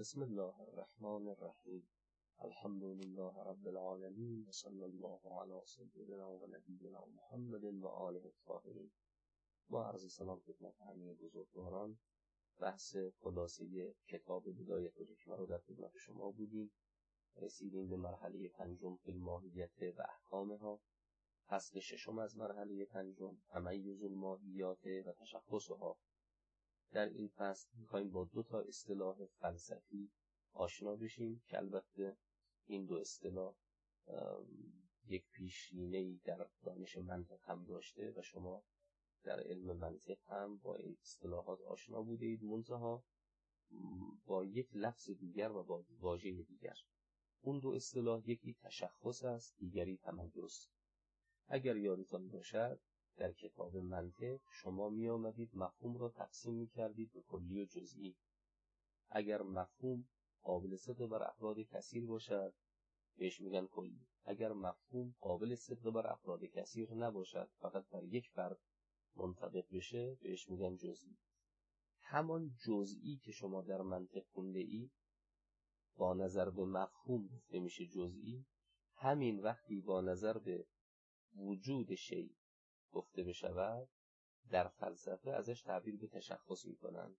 بسم الله الرحمن الرحیم. الحمد لله رب العالمین و صلی الله علی سیدنا و نبینا محمد و آله الطاهرین. با عرض سلام خدمت همه بزرگواران، بحث خلاصه کتاب بدایت الحکمه رو در خدمت شما بودیم. رسیدیم به مرحله پنجم فی الماهیت و احکامها، فصل ششم از مرحله پنجم، تمیز الماهیات و تشخصها. در این فصل می‌خوایم با دو تا اصطلاح فلسفی آشنا بشیم که البته این دو اصطلاح یک پیشینه‌ای در دانش منطق هم داشته و شما در علم منطق هم با این اصطلاحات آشنا بودید، منتها با یک لفظ دیگر و با واژه دیگر. اون دو اصطلاح یکی تشخص است، دیگری تمیز. اگر یادتان باشد در کتاب منطق شما می آمدید مفهوم را تقسیم می کردید به کلی و جزئی. اگر مفهوم قابل صدق بر افراد کثیر باشد بهش میگن کلی، اگر مفهوم قابل صدق بر افراد کثیر نباشد فقط بر یک فرد منطبق بشه بهش میگن جزئی. همان جزئی که شما در منطق خونده ای با نظر به مفهوم گفته میشه جزئی، همین وقتی با نظر به وجود شیء گفته بشود در فلسفه ازش تعبیر به تشخص میکنند.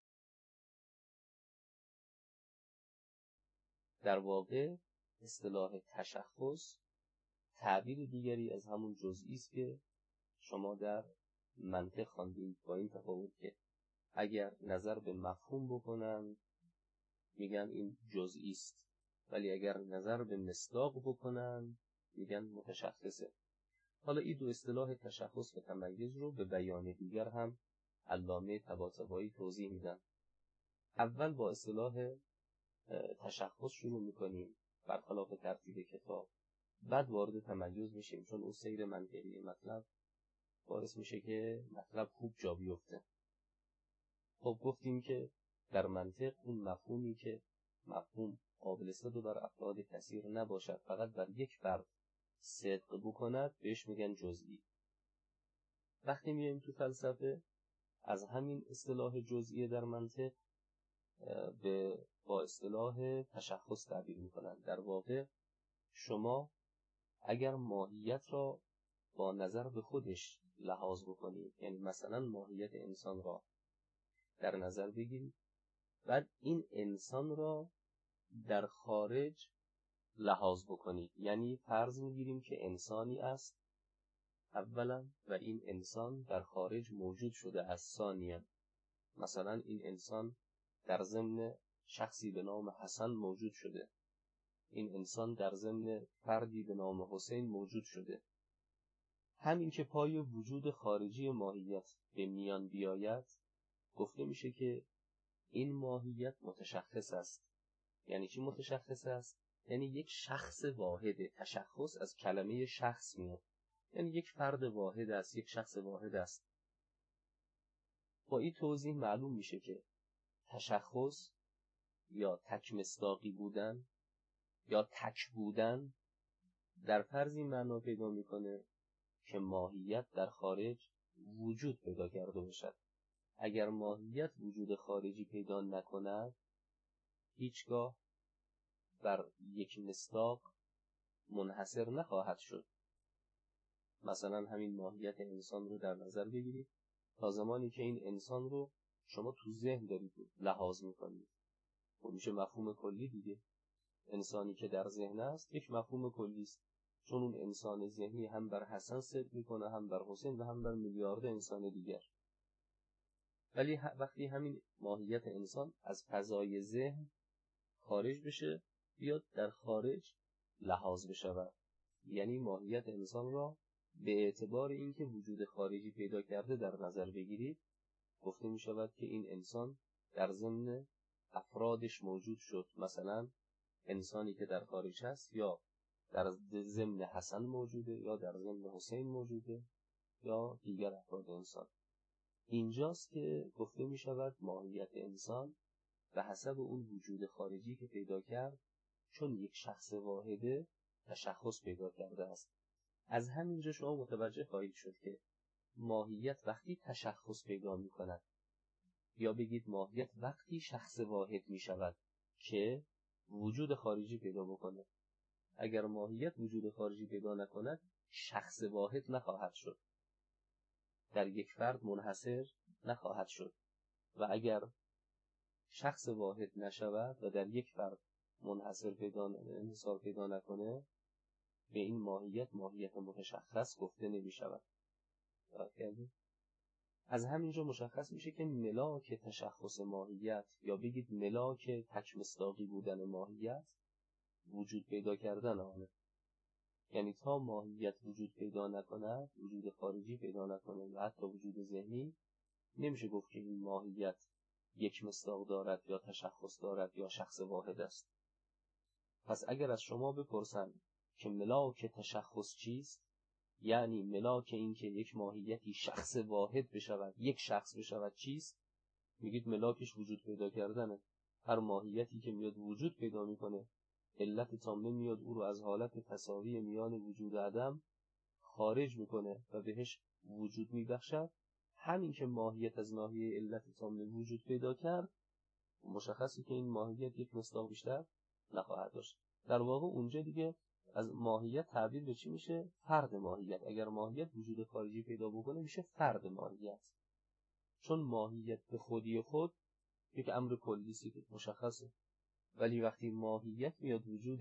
در واقع اصطلاح تشخص تعبیر دیگری از همون جزئی است که شما در منطق خواندید، با این تفاوت که اگر نظر به مفهوم بکنن میگن این جزئی است، ولی اگر نظر به مصداق بکنن میگن متشخصه. حالا این دو اصطلاح تشخص و تمیز رو به بیان دیگر هم علامه طباطبایی توضیح میدن. اول با اصطلاح تشخص شروع میکنیم برخلاف ترتیب کتاب، بعد وارد تمیز میشیم چون اون سیر منطقی مطلب باعث میشه که مطلب خوب جا بیفته. خب گفتیم که در منطق اون مفهومی که مفهوم قابل صدق بر افراد کثیر نباشد فقط بر یک فرد صدق بکند بهش میگن جزئی. وقتی میایم تو فلسفه از همین اصطلاح جزئی در منطق با اصطلاح تشخص تعبیر میکنن. در واقع شما اگر ماهیت را با نظر به خودش لحاظ بکنید، یعنی مثلا ماهیت انسان را در نظر بگیرید، بعد این انسان را در خارج لحاظ بکنید، یعنی فرض میگیریم که انسانی است اولا و این انسان در خارج موجود شده است ثانیا. مثلا این انسان در ضمن شخصی به نام حسن موجود شده، این انسان در ضمن فردی به نام حسین موجود شده. همین که پای وجود خارجی ماهیت به میان بیاید گفته میشه که این ماهیت متشخص است. یعنی چی متشخص است؟ یعنی یک شخص واحده. تشخص از کلمه شخص میاد، یعنی یک فرد واحد است، یک شخص واحد است. با این توضیح معلوم میشه که تشخص یا تک مصداقی بودن یا تک بودن در فرض این معنا پیدا میکنه که ماهیت در خارج وجود پیدا کرده باشد. اگر ماهیت وجود خارجی پیدا نکند هیچگاه بر یک مصداق منحصر نخواهد شد. مثلا همین ماهیت انسان رو در نظر بگیرید، تا زمانی که این انسان رو شما تو ذهن دارید لحاظ میکنید خب میشه مفهوم کلی دیگه. انسانی که در ذهن است یک مفهوم کلی است، چون اون انسان ذهنی هم بر حسن صدق میکنه، هم بر حسین و هم بر میلیارد انسان دیگر. ولی وقتی همین ماهیت انسان از فضای ذهن خارج بشه بیاد در خارج لحاظ بشود، یعنی ماهیت انسان را به اعتبار اینکه وجود خارجی پیدا کرده در نظر بگیرید گفته می شود که این انسان در ضمن افرادش موجود شد. مثلا انسانی که در خارج هست یا در ضمن حسن موجوده یا در ضمن حسین موجوده یا دیگر افراد انسان. اینجاست که گفته می شود ماهیت انسان به حسب اون وجود خارجی که پیدا کرد چون یک شخص واحده تشخص پیدا کرده است. از همینجا شما متوجه خواهید شد که ماهیت وقتی تشخص پیدا می کند یا بگید ماهیت وقتی شخص واحد می شود. که وجود خارجی پیدا بکنه. اگر ماهیت وجود خارجی پیدا نکند، شخص واحد نخواهد شد، در یک فرد منحصر نخواهد شد. و اگر شخص واحد نشود و در یک فرد انحصار پیدا نکنه، به این ماهیت متشخص گفته نمی شود. از همینجا مشخص میشه که ملاک تشخص ماهیت، یا بگید ملاک تک مصداقی بودن ماهیت، وجود پیدا کردن آنه. یعنی تا ماهیت وجود پیدا نکند، وجود خارجی پیدا نکنه و حتی وجود ذهنی، نمیشه گفت که این ماهیت یک مصداق دارد یا تشخص دارد یا شخص واحد است. پس اگر از شما بپرسن که ملاک تشخص چیست، یعنی ملاک این که یک ماهیتی شخص واحد بشود، یک شخص بشود، چیست؟ میگید ملاکش وجود پیدا کردنه. هر ماهیتی که میاد وجود پیدا میکنه، علت تامه میاد او رو از حالت تساوی میان وجود و عدم خارج میکنه و بهش وجود میبخشد. همین که ماهیت از ناحیه علت تامه وجود پیدا کرد، مشخصی که این ماهیت یک مصداق بیشتر نخواهد داشت. در واقع اونجا دیگه از ماهیت تعبیر به چی میشه؟ فرد ماهیت. اگر ماهیت وجود خارجی پیدا بکنه میشه فرد ماهیت. چون ماهیت به خودی خود یک امر کلی که مشخصه، ولی وقتی ماهیت میاد وجود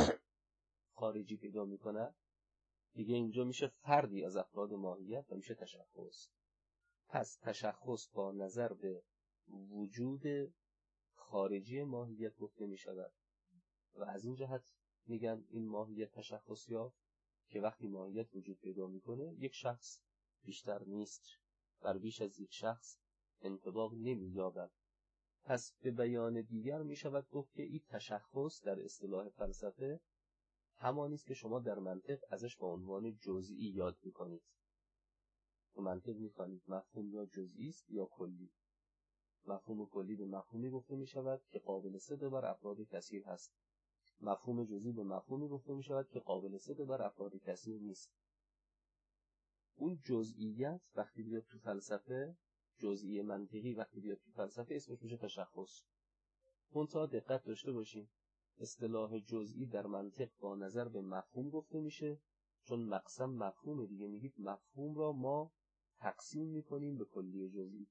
خارجی پیدا میکنه، دیگه اینجا میشه فردی از افراد ماهیت و میشه تشخص. پس تشخص با نظر به وجود خارجی ماهیت گفته میشود و از این جهت میگن این ماهیت تشخص یافت که وقتی ماهیت وجود پیدا میکنه، یک شخص بیشتر نیست، بر بیش از یک شخص انطباق نمییابد. پس به بیان دیگر میشود گفت که این تشخص در اصطلاح فلسفه همانی است که شما در منطق ازش با عنوان جزئی یاد میکنید. تو منطق میخوانید مفهوم یا جزئی است یا کلی. مفهوم کلی به مفهومی گفته میشود که قابل صدق بر افراد کثیر هست. مفهوم جزئی به مفهومی گفته میشود که قابل صدق بر افراد کثیر نیست. اون جزئیت وقتی بیاد تو فلسفه، جزئی منطقی وقتی بیاد تو فلسفه، اسمش میشه تشخص. منتها دقت داشته باشیم، اصطلاح جزئی در منطق با نظر به مفهوم گفته میشه، چون مقسم مفهوم دیگه. میگید مفهوم را ما تقسیم میکنیم به کلی و جزئی.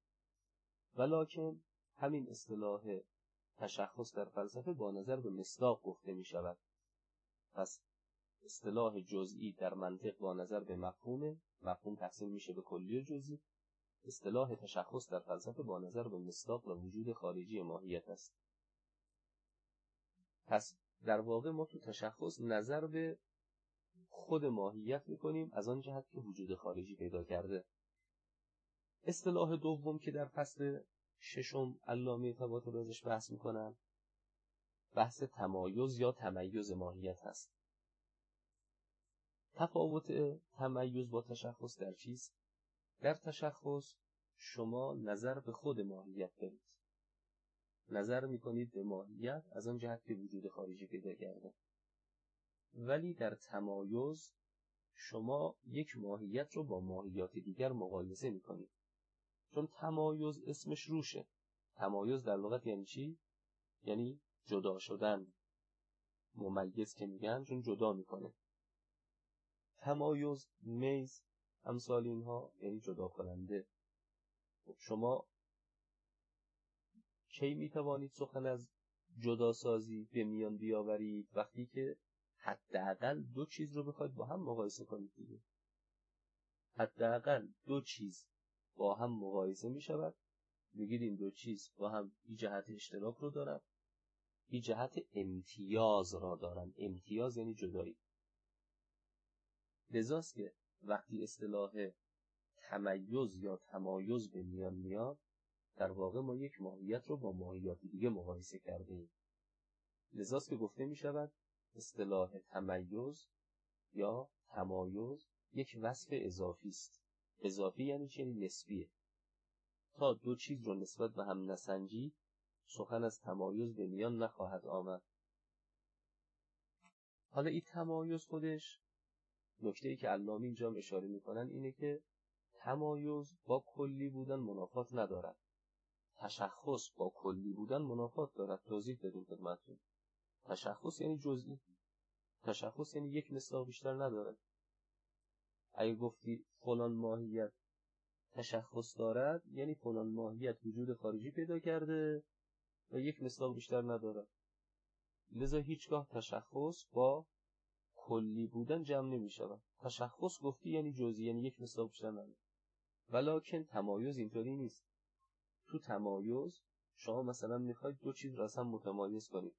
ولکن همین اصطلاح تشخص در فلسفه با نظر به مصداق گفته میشود. پس اصطلاح جزئی در منطق با نظر به مفهوم تقسیم میشه به کلی و جزئی. اصطلاح تشخص در فلسفه با نظر به مصداق و وجود خارجی ماهیت است. پس در واقع ما تو تشخص نظر به خود ماهیت میکنیم از آن جهت که وجود خارجی پیدا کرده. اصطلاح دوم که در فصل ششم علامه طباطبایی ازش بحث میکنن، بحث تمایز یا تمیز ماهیت هست. تفاوت تمیز با تشخص در چیست؟ در تشخص شما نظر به خود ماهیت دارید، نظر میکنید به ماهیت از آن جهت که وجود خارجی پیدا کرده. ولی در تمایز شما یک ماهیت رو با ماهیات دیگر مقایسه میکنید. چون تمایز اسمش روشه. تمایز در لغت یعنی چی؟ یعنی جدا شدن. ممیز که میگن چون جدا میکنه. تمایز، میز، امثال اینها یعنی جدا کننده. شما کی میتوانید سخن از جداسازی به میان بیاورید؟ وقتی که حداقل دو چیز رو بخواید با هم مقایسه کنید دیگه. حداقل دو چیز با هم مقایسه می شود، میگید این دو چیز با هم این جهت اشتراک رو دارن، این جهت امتیاز را دارن. امتیاز یعنی جدایی. لذاست که وقتی اصطلاح تمیز یا تمایز به میان میاد، در واقع ما یک ماهیت رو با ماهیت دیگه مقایسه کرده ایم. لذاست که گفته می شود اصطلاح تمیز یا تمایز یک وصف اضافی است. اضافی یعنی چی؟ یعنی نسبیه. تا دو چیز رو نسبت به هم نسنجی، سخن از تمایز به میان نخواهد آمد. حالا این تمایز خودش، نکته‌ای که علامه اینجا اشاره میکنن اینه که تمایز با کلی بودن منافات ندارد. تشخص با کلی بودن منافات دارد. توضیح دادیم خدمتتون. تشخص یعنی جزئی، تشخص یعنی یک مصداق بیشتر نداره. اگه گفتی فلان ماهیت تشخص دارد، یعنی فلان ماهیت وجود خارجی پیدا کرده و یک مصداق بیشتر نداره. لذا هیچگاه تشخص با کلی بودن جمع نمی شود. تشخص گفتی یعنی جزئی، یعنی یک مصداق بیشتر نداره. ولکن تمایز اینطوری نیست. تو تمایز شما مثلا میخواید دو چیز را اصلا متمایز کنید.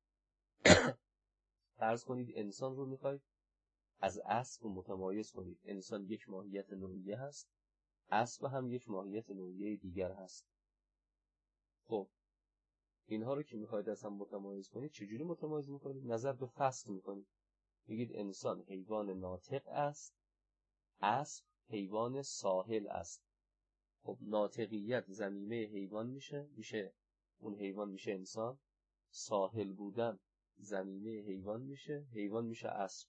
فرض کنید انسان رو میخواید از اسب متمایز کنید. انسان یک ماهیت نوعیه هست، اسب هم یک ماهیت نوعیه دیگر هست. خب اینها رو که میخواید اصلا متمایز کنید، چجوری متمایز میکنید؟ نظر به فصل میکنید. میگید انسان حیوان ناطق است، اسب حیوان ساحل است. خب ناطقیت ضمیمه حیوان میشه اون حیوان میشه انسان. ساحل بودن ضمیمه حیوان میشه اسب.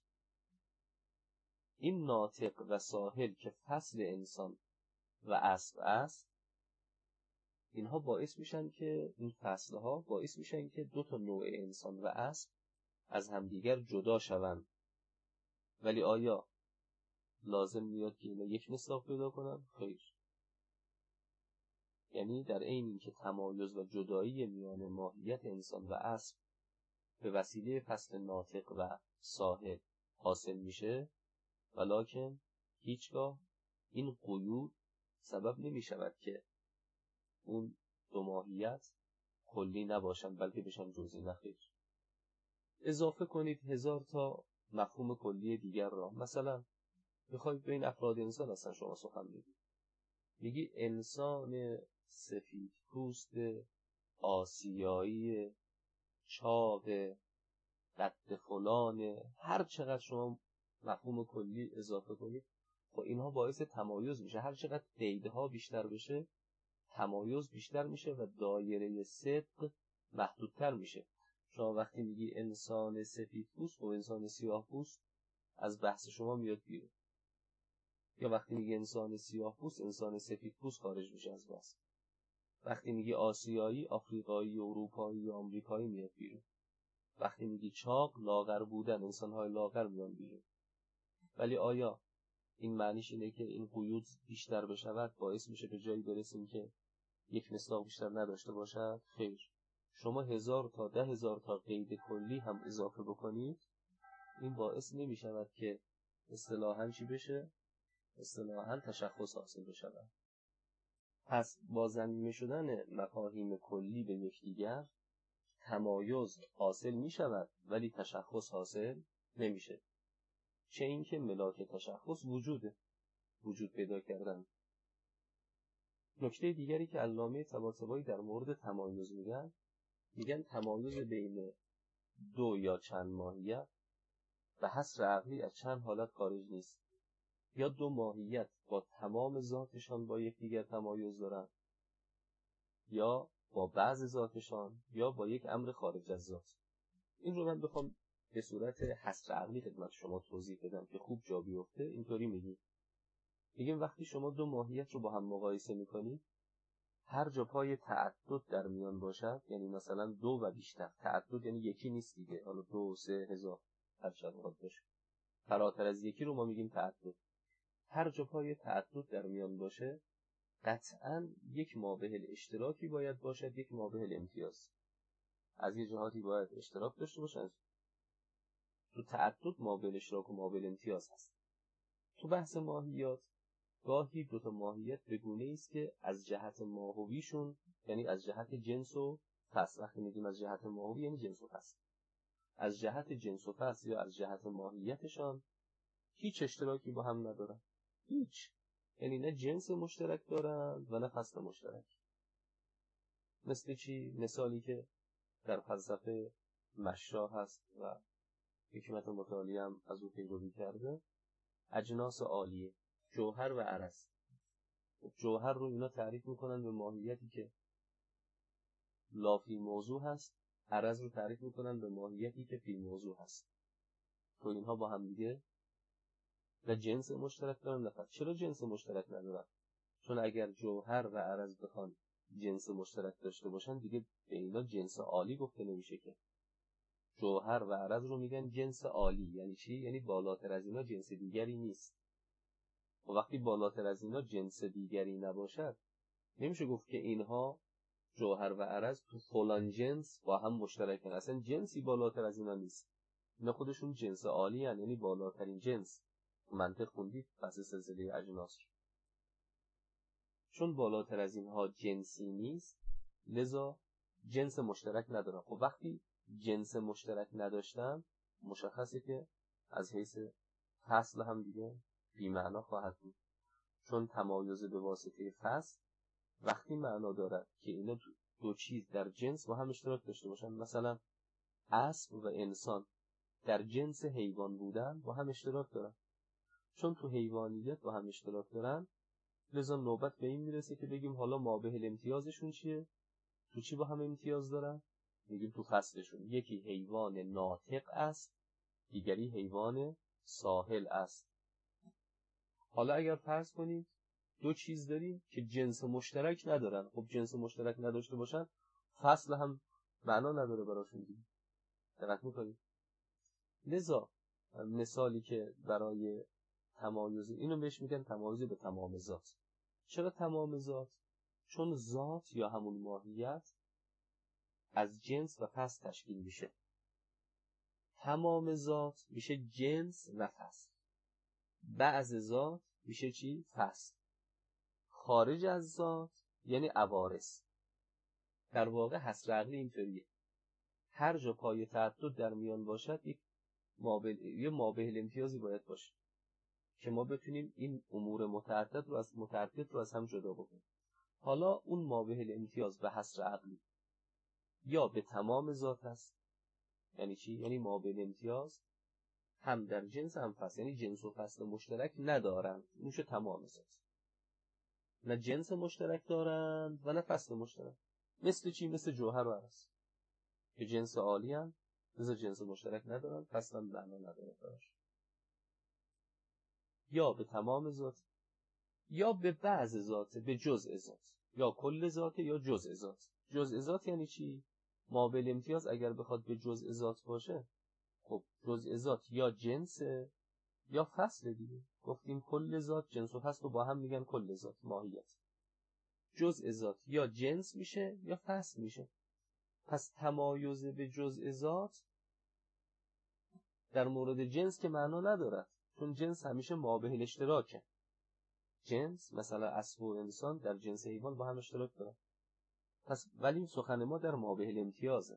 این ناطق و ساحل که فصل انسان و اسب است، اینها باعث میشن که این فصلها باعث میشن که دو تا نوع انسان و اسب از همدیگر جدا شوند. ولی آیا لازم میاد که اینا یک مصداق پیدا کنن؟ خیر. یعنی در عین اینکه تمایز و جدایی میان ماهیت انسان و اسب به وسیله فصل ناطق و ساحل حاصل میشه، ولکن هیچگاه این قیود سبب نمی شود که اون دو ماهیت کلی نباشن بلکه بشن جزئی. نخیر. اضافه کنید 1000 تا مفهوم کلی دیگر را. مثلا میخواید به این افراد انسان اصلا شما سخن بگید، میگی انسان سفید پوست آسیایی چاق قد فلان، هر چقدر شما مفهوم کلی اضافه کنید، خب اینها باعث تمایز میشه. هر چقدر قیدها بیشتر بشه تمایز بیشتر میشه و دایره صدق محدودتر میشه. شما وقتی میگی انسان سفید پوست و انسان سیاه پوست از بحث شما میاد بیرون، یا وقتی میگی انسان سیاه پوست انسان سفید پوست خارج میشه از بحث. وقتی میگی آسیایی، آفریقایی، اروپایی، آمریکایی میاد بیرون. وقتی میگی چاق، لاغر بودن، انسان‌های لاغر میان بیرون. ولی آیا این معنیش اینه که این قیود بیشتر بشود باعث میشه به جایی برسیم که یک مصداق بیشتر نداشته باشد؟ خیر. شما 1000 تا 10,000 تا قید کلی هم اضافه بکنید، این باعث نمیشود که اصطلاحاً چی بشه؟ اصطلاحاً تشخص حاصل بشود. پس با ضمیمه شدن مفاهیم کلی به یکدیگر تمایز حاصل می شود ولی تشخص حاصل نمیشه. چه اینکه ملاک تشخص وجود پیدا کردن. نکته دیگری که علامه طباطبایی در مورد تمایز میگن تمایز بین دو یا چند ماهیت و حصر عقلی از چند حالت خارج نیست. یا دو ماهیت با تمام ذاتشان با یکدیگر تمایز دارند، یا با بعض ذاتشان، یا با یک امر خارج از ذات. این رو من بخوام به صورت حصر عقلی خدمت شما توضیح بدم که خوب جا بیفته، اینطوری میگیم وقتی شما دو ماهیت رو با هم مقایسه میکنید، هر جا پای تعدد در میان باشد، یعنی مثلا دو و بیشتر، تعدد یعنی یکی نیست دیگه، حالا 2 3 هزار هر چقدر باشه، فراتر از یکی رو ما میگیم تعدد. هر جا پای تعدد در میان باشه قطعاً یک مابعل اشتراکی باید باشد، یک مابعل امتیاز. از یه جهاتی باید اشتراک داشته باشن. تو تعدد مابعل اشتراک و مابعل امتیاز هست. تو بحث ماهیات گاهی دو تا ماهیت به گونه‌ای است که از جهت ماهویشون، یعنی از جهت جنس و فصل، وقتی میگیم از جهت ماهوی یعنی جنس و فصل، از جهت جنس و فصل یا از جهت ماهیتشان هیچ اشتراکی با هم ندارن. هیچ. یعنی نه جنس مشترک دارن و نه فصل مشترک. مثل چی؟ مثالی که در فلسفه مشا هست و حکمت متعالی هم از او پیروی کرده، اجناس عالیه، جوهر و عرض. جوهر رو اینا تعریف میکنن به ماهیتی که لافی موضوع هست، عرض رو تعریف میکنن به ماهیتی که فی موضوع هست. تو اینها با هم دیگه نه جنس مشترک دارن نه فصل. چرا جنس مشترک ندارن؟ چون اگر جوهر و عرض بخوان جنس مشترک داشته باشن دیگه به اینا جنس عالی گفته نمیشه که. جوهر و عرض رو میگن جنس عالی. یعنی چی؟ یعنی بالاتر از اینا جنس دیگری نیست. و وقتی بالاتر از اینا جنس دیگری نباشد نمیشه گفت که اینها جوهر و عرض تو فلان جنس با هم مشترکن. اصلا جنسی بالاتر از اینا نیست. اینا خودشون جنس عالی هن، یعنی بالاترین جنس. منطق خوندید پس سلسله اجناس. چون بالاتر از اینها جنسی نیست لذا جنس مشترک ندارن. خب وقتی جنس مشترک نداشتن مشخصه که از حیث فصل هم دیگه بی‌معنا خواهد بود. چون تمایز به واسطه فصل وقتی معنا دارد که اینا دو چیز در جنس با هم اشتراک داشته باشن. مثلا اسب و انسان در جنس حیوان بودن با هم اشتراک دارن. چون تو حیوانیت با هم اشتراک دارن لذا نوبت به این میرسه که بگیم حالا مابه الامتیازشون چیه؟ تو چی با هم امتیاز دارن؟ میگیم تو فصلشون. یکی حیوان ناطق است، دیگری حیوان ساحل است. حالا اگر فرض کنید دو چیز داریم که جنس مشترک ندارن، خب جنس مشترک نداشته باشن فصل هم معنا نداره براشون دیگه. دقت میکنید؟ لذا مثالی که برای تمایز اینو بهش میگن تمایز به تمام ذات. چرا تمام ذات؟ چون ذات یا همون ماهیت از جنس و فصل تشکیل میشه. تمام ذات میشه جنس و فصل. بعض ذات میشه چی؟ فصل. خارج از ذات یعنی عوارض. در واقع حصر عقلی اینطوریه. هر جا پای تعدد در میان باشد یه مابه الامتیازی باید باشه که ما بتونیم این امور متعدد رو از هم جدا بکنیم. حالا اون مابه الامتیاز به حصر عقلی یا به تمام ذات است. یعنی چی؟ یعنی مابه الامتیاز هم در جنس هم فصل، یعنی جنس و فصل مشترک ندارند. میشه تمام ذات. نه جنس مشترک دارند و نه فصل مشترک. مثل چی؟ مثل جوهر و عرض که جنس عالی هم مثل جنس مشترک ندارن، فصل هم معنا نداره براش. یا به تمام ذات یا به بعض ذات، به جزء ذات، یا کل ذات یا جزء ذات. جزء ذات یعنی چی؟ مابه الامتیاز اگر بخواد به جزء ذات باشه خب جزء ذات یا جنس یا فصل دیگه. گفتیم کل ذات جنس و فصل رو با هم میگن کل ذات، ماهیت. جزء ذات یا جنس میشه یا فصل میشه. پس تمایز به جزء ذات در مورد جنس که معنا ندارد، چون جنس همیشه مابه الاشتراکه. جنس مثلا اسب و انسان در جنس حیوان با هم اشتراک دارن. پس ولی سخن ما در مابه الامتیازه.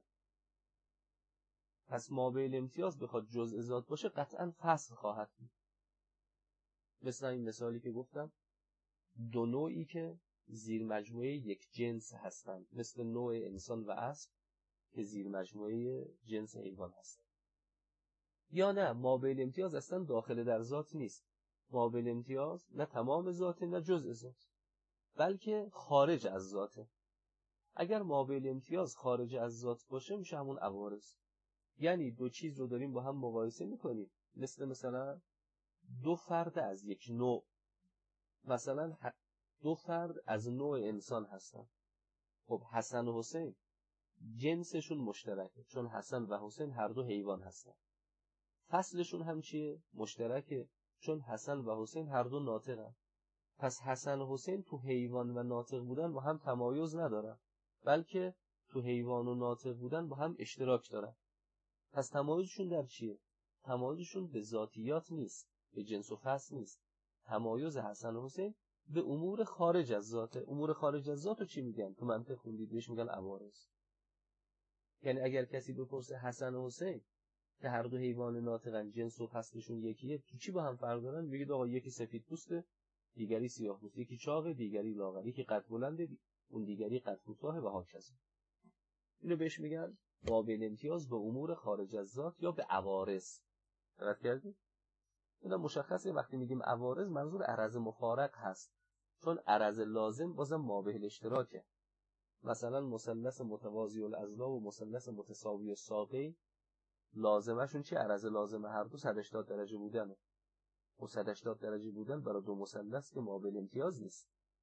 پس مابه الامتیاز بخواد جزء ذات باشه قطعا فصل خواهد بود. مثل این مثالی که گفتم دو نوعی که زیر مجموعه یک جنس هستند، مثل نوع انسان و اسب که زیر مجموعه جنس حیوان هستند. یا نه مابه الامتیاز اصلا داخل در ذات نیست. مابه الامتیاز نه تمام ذاته نه جزء ذات، بلکه خارج از ذاته. اگر مابه الامتیاز خارج از ذات باشه میشه همون عوارض. یعنی دو چیز رو داریم با هم مقایسه میکنیم، مثلا دو فرد از یک نوع، مثلا دو فرد از نوع انسان هستن. خب حسن و حسین جنسشون مشترکه، چون حسن و حسین هر دو حیوان هستن. فصلشون هم چیه؟ مشترکه، چون حسن و حسین هر دو ناطقن. پس حسن و حسین تو حیوان و ناطق بودن با هم تمایز ندارن، بلکه تو حیوان و ناطق بودن با هم اشتراک دارن. پس تمایزشون در چیه؟ تمایزشون به ذاتیات نیست، به جنس و فصل نیست. تمایز حسن و حسین به امور خارج از ذاته. امور خارج از ذات رو چی میگن؟ تو منطق خوندید بهش میگن عوارض. یعنی اگر کسی بپرسه حسن و حسین که هر دو حیوان ناطقن جنس و فصلشون یکیه، تو چی با هم فرق دارن؟ بگید آقا یکی سفید پوسته، دیگری سیاه پوسته، یکی چاقه، دیگری لاغره، یکی قد بلنده، اون دیگری قد کوتاهه و هاکذا. اینو بهش میگن مابه الامتیاز به امور خارج از ذات یا به عوارض. درک کردید؟ اینا مشخصه. وقتی میگیم عوارض منظور عرض مفارق هست، چون عرض لازم بازم مابه الاشتراکه. مثلا مثلث متوازی الاضلاع و مثلث متساوی الساقین لازمشون چی؟ عرض لازم هر دو 180 درجه بودنه. و 180 درجه بودن برای دو مثلث که مابه الامتیاز نیست،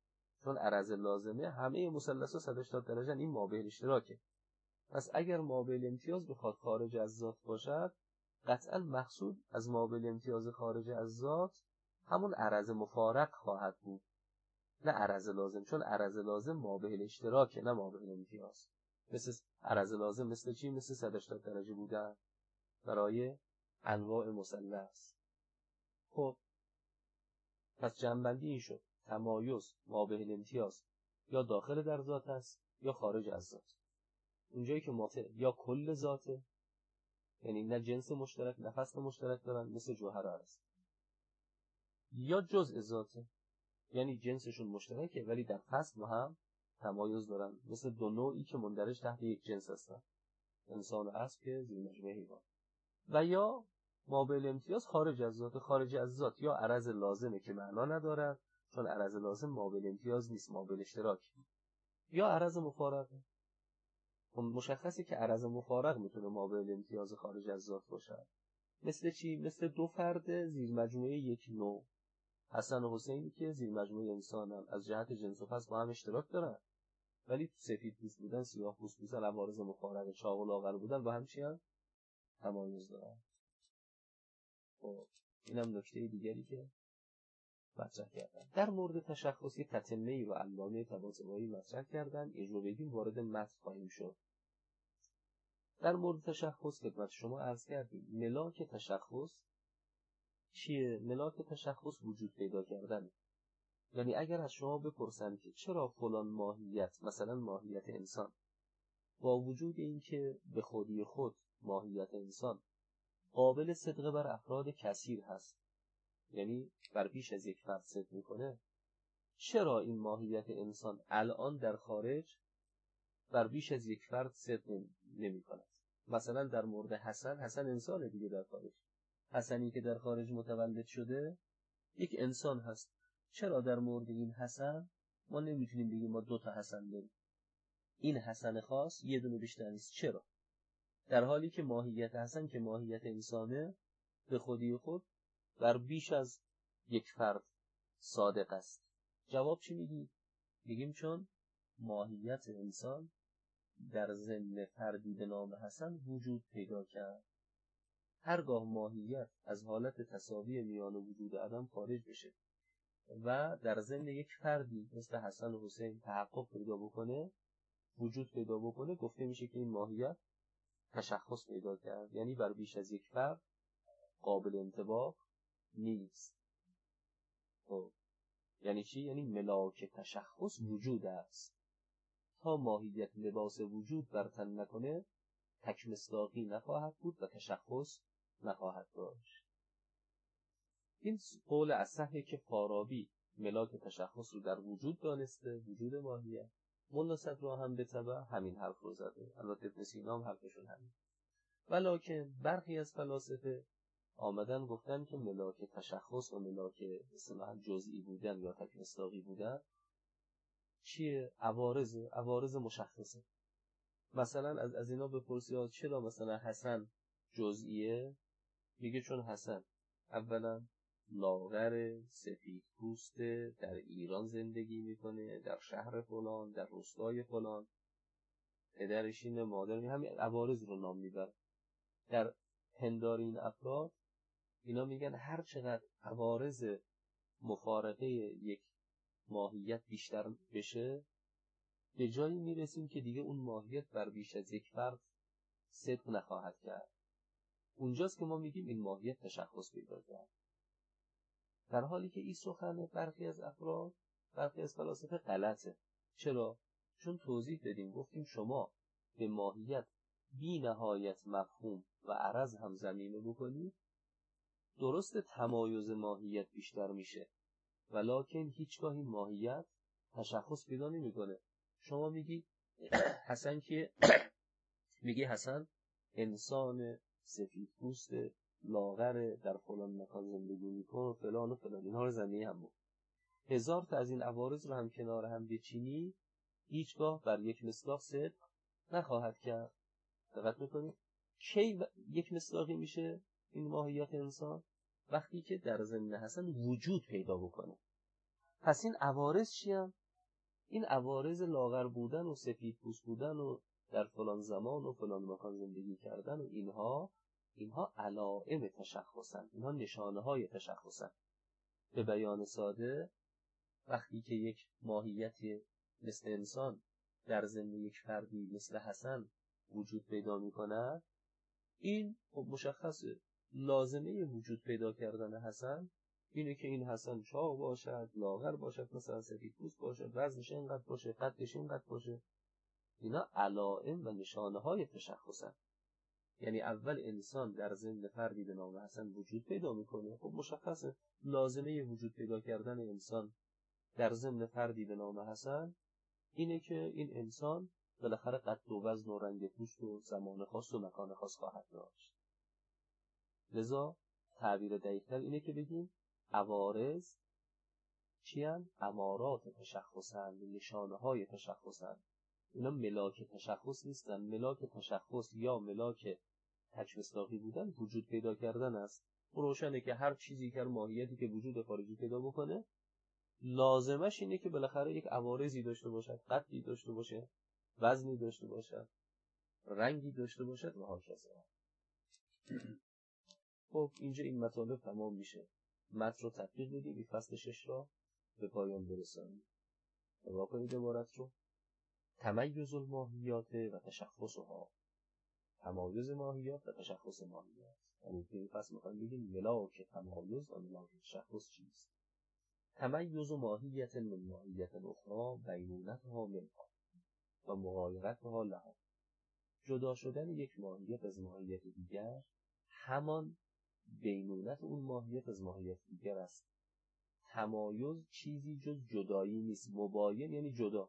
چون عرض لازمه همه مثلث 180 درجه این مابعد اشتراکه. پس اگر مابعد امتیاز بخواد خارج از ذات باشد، قطعا مقصود از مابعد امتیاز خارج از ذات همون عرض مفارق خواهد بود، نه عرض لازم، چون عرض لازم مابعد اشتراکه نه مابعد امتیاز. مثل عرض لازم مثل چی؟ مثل 180 درجه بودن برای انواع مثلث. خب پس جمع‌بندی این شد: تمایز مابعد امتیاز یا داخل در ذات است یا خارج از ذات. اونجایی که یا کل ذاته، یعنی نه جنس مشترک نه فصل مشترک دارن مثل جوهر است، یا جزء ذاته، یعنی جنسشون مشترکه ولی در فصل با هم تمایز دارن، مثل دو نوعی که مندرج تحت یک جنس هستن، انسان و اسب که زیر مجموعه حیوان. و یا مابعد امتیاز خارج از ذات. خارج از ذات یا عرض لازمه که معنا ندارد، چون عرض لازم مابعد امتیاز نیست، مابعد اشتراک، یا عرض مفارقه. مشخصه که عرض مفارق میتونه مابعد امتیاز خارج از ذات باشه. مثل چی؟ مثل دو فرد زیر مجموعه یک نوع، حسن و حسینی که زیر مجموعه انسانن، از جهت جنس و فصل با هم اشتراک دارن ولی تو سفید پوست بودن، سیاه پوست بودن، عوارض مفارقه، چاق و لاغر بودن با هم چی هم؟ تمایز دارن. خب اینم نکته دیگری که مطرح کردن. در مورد تشخصی تتمه‌ای و علامه تباسمایی مطرح کردن. این رو بگیم وارد متن خواهیم شد. در مورد تشخص خدمت شما عرض کردیم ملاک تشخص چیه؟ ملاک تشخص وجود پیدا کردن. یعنی اگر از شما بپرسن که چرا فلان ماهیت، مثلا ماهیت انسان، با وجود اینکه به خودی خود ماهیت انسان قابل صدقه بر افراد کثیر هست، یعنی بر بیش از یک فرد صدق میکنه، چرا این ماهیت انسان الان در خارج بر بیش از یک فرد صدق نمی کند؟ مثلا در مورد حسن انسان دیگه در خارج، حسنی که در خارج متولد شده یک انسان هست، چرا در مورد این حسن ما نمیتونیم بگیم ما دو تا حسن داریم، این حسن خاص یه دونه بیشتر نیست؟ چرا؟ در حالی که ماهیت حسن که ماهیت انسانه به خودی خود بر بیش از یک فرد صادق است. جواب چی میگی؟ میگیم چون ماهیت انسان در ضمن فردی به نام حسن وجود پیدا کرد. هرگاه ماهیت از حالت تساوی میان وجود عدم خارج بشه و در ضمن یک فردی مثل حسن و حسین تحقق پیدا بکنه، وجود پیدا بکنه، گفته میشه که این ماهیت تشخص پیدا کرد، یعنی بر بیش از یک فرد قابل انطباق نیست. خب یعنی چی؟ یعنی ملاک تشخص وجود است. تا ماهیت لباس وجود بر تن نکنه تک مصداقی نخواهد بود و تشخص نخواهد داشت. این قول اصحه که فارابی ملاک تشخص رو در وجود دانسته، وجود ماهیت. ملا صدرا هم به تبع همین حرف رو زده. البته ابن سینا هم حرفشون همین. ولکن برخی از فلاسفه آمدن گفتن که ملاک تشخص و ملاک اصطلاحاً جزئی بودن یا تک مصداقی بودن چیه؟ عوارض مشخصه. مثلا از اینا بپرسی چرا مثلا حسن جزئیه؟ میگه چون حسن اولا لاغر، سفید پوسته، در ایران زندگی میکنه، در شهر فلان، در روستای فلان، پدرشین، مادرشین، همین عوارض رو نام میبر. در پندار این افراد اینا میگن هر چقدر عوارض مفارقه یک ماهیت بیشتر بشه به جایی میرسیم که دیگه اون ماهیت بر بیش از یک فرد صدق نخواهد کرد. اونجاست که ما میگیم این ماهیت تشخص پیدا کرد. در حالی که این سخن برخی از افراد، برخی از فلاسفه غلطه. چرا؟ چون توضیح دادیم، گفتیم شما به ماهیت بی نهایت مفهوم و عرض هم ضمیمه بکنید، درست تمایز ماهیت بیشتر میشه ولکن هیچگاه این ماهیت تشخص پیدا نمیکنه. شما میگی حسن که میگی حسن انسان سفید پوست لاغر در فلان مکان زندگی میکنه فلان و فلان، اینها رو زمینه هم بود. هزار تا از این عوارض رو هم کنار هم بچینی هیچگاه بر یک مصداق صدق نخواهد کرد. دقت میکنید کی یک مصداقی میشه این ماهیت انسان؟ وقتی که در ضمن حسن وجود پیدا بکنه. پس این عوارض چی هم؟ این عوارض لاغر بودن و سفید پوست بودن و در فلان زمان و فلان مکان زندگی کردن و اینها علائم تشخصن، اینها نشانه های تشخصن. به بیان ساده، وقتی که یک ماهیت مثل انسان در ضمن یک فردی مثل حسن وجود پیدا می کند، این خب مشخصه. لازمه وجود پیدا کردن حسن اینه که این حسن چاق باشد، لاغر باشد، مثلا سفیدپوست باشد، وزنش اینقدر باشه، قدش اینقدر باشه. اینا علائم و نشانه های تشخصن. یعنی اول انسان در ضمن فردی به نام حسن وجود پیدا میکنه، خب مشخصه. لازمه وجود پیدا کردن انسان در ضمن فردی به نام حسن اینه که این انسان بالاخره قد و وزن و رنگ پوست و زمان خاص و مکان خاص خواهد داشت. لذا تعبیر دقیق‌تر اینه که بگیم عوارض چی هستند؟ امارات تشخصن، نشانه های تشخصن. اینا ملاک تشخص نیستن. ملاک تشخص یا ملاک تک مصداقی بودن وجود پیدا کردن است. روشنه که هر چیزی که ماهیتی که وجود خارجی پیدا بکنه لازمش اینه که بالاخره یک عوارضی داشته باشد، قدی داشته باشه، وزنی داشته باشد، رنگی داشته باشد و هاکذا. خب اینجا این مطالب تمام میشه. متن رو تطبیق بدیم، این فصل 6 را به پایان برسانیم. نگاه کنید عبارت رو. تمیز الماهیات و تشخصها. تمایز ماهیات و تشخص ماهیات. یعنی این فصل میخوایم بگیم ملاک تمایز و ملاک تشخص چیست. تمیز ماهیت من ماهیت اخرى بینونتها منها و مغایرتها لها. جدا شدن یک ماهیت از ماهیت دیگر همان بینونت اون ماهیت از ماهیت دیگر است. تمایز چیزی جز جدایی نیست. مباین یعنی جدا،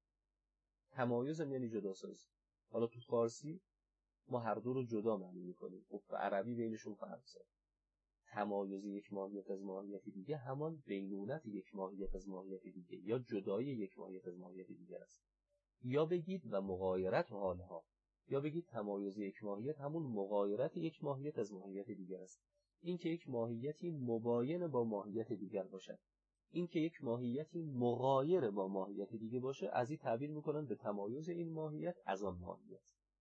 تمایز هم یعنی جدا سازی. حالا تو فارسی ما هر دو رو جدا معنی میکنیم، خب تو عربی بینشون فرق داره. تمایز یک ماهیت از ماهیت دیگه همان بینونت یک ماهیت از ماهیت دیگه یا جدایی یک ماهیت از ماهیت دیگر است. یا بگید و مغایرت حالها، یا بگید تمایز یک ماهیت همون مغایرت یک ماهیت از ماهیت دیگر است. این که یک ماهیتی مباین با ماهیت دیگر باشد، این که یک ماهیتی مغایر با ماهیت دیگه باشه، از این تعبیر میکنن به تمایز این ماهیت از آن ماهیت.